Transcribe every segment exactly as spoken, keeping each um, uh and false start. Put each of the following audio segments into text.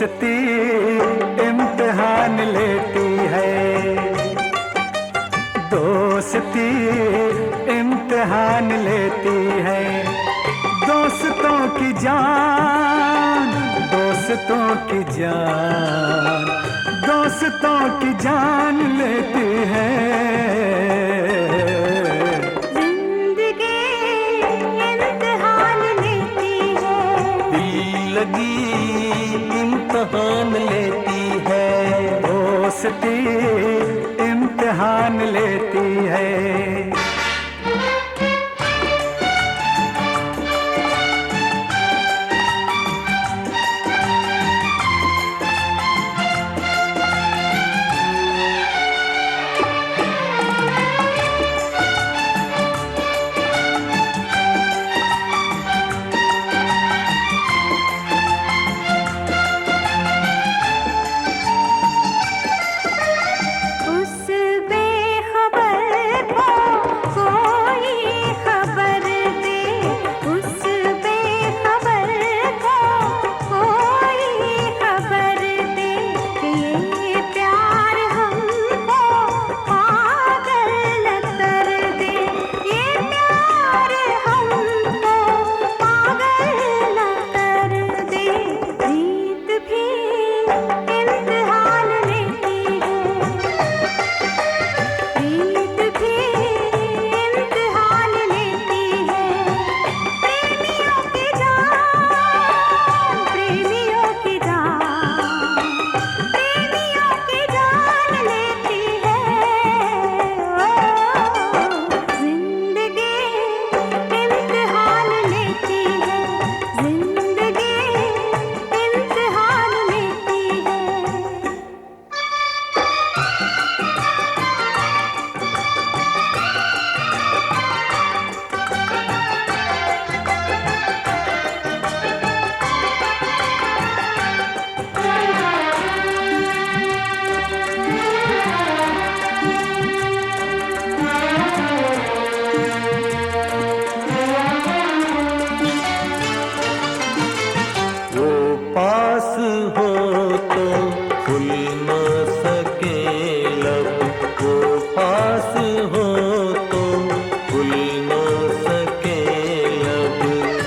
दोस्ती इम्तिहान लेती है, दोस्ती इम्तिहान लेती है। दोस्तों की जान, दोस्तों की जान, दोस्तों की जान लेती है। जिंदगी इम्तिहान लेती है, दिल लगी इम्तिहान लेती है, दोस्ती इम्तिहान लेती है। पास हो तो खुल न सके लब, वो पास हो तो खुल न सके लब।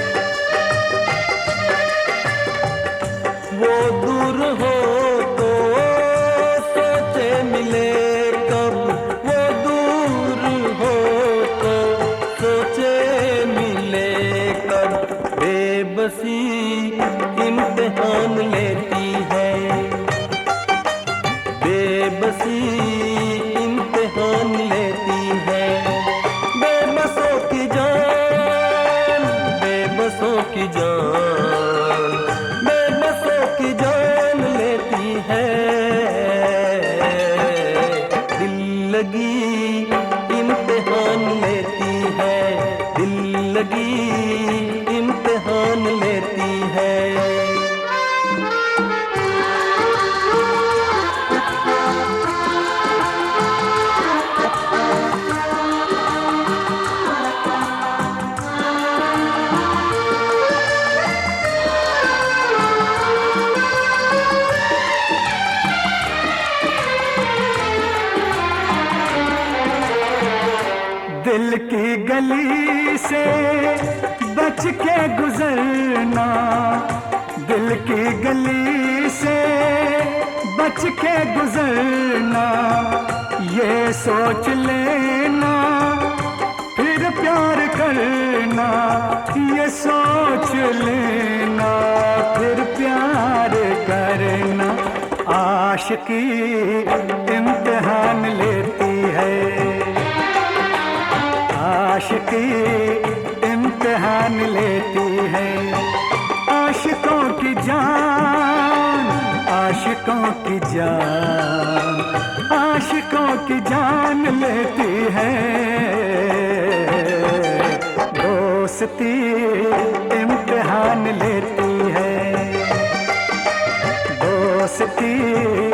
वो दूर हो तो सोचे मिले कब, वो दूर हो तो सोचे मिले कब। बेबसी इम्तिहान लेती है, बेबसी इम्तिहान लेती है। बेबसों की जान, बेबसों की जान, बेबसों की जान लेती है। दिल लगी इम्तिहान लेती है, दिल लगी इम्तिहान लेती है। दिल की गली से बच के गुजरना, दिल की गली से बच के गुजरना। ये सोच लेना फिर प्यार करना, ये सोच लेना फिर प्यार करना। आशिकी इम्तिहान लेती है, आशिकी इम्तिहान लेती है। आशिकों की जान, आशिकों की जान, आशिकों की जान लेती है। दोस्ती इम्तिहान लेती है, दोस्ती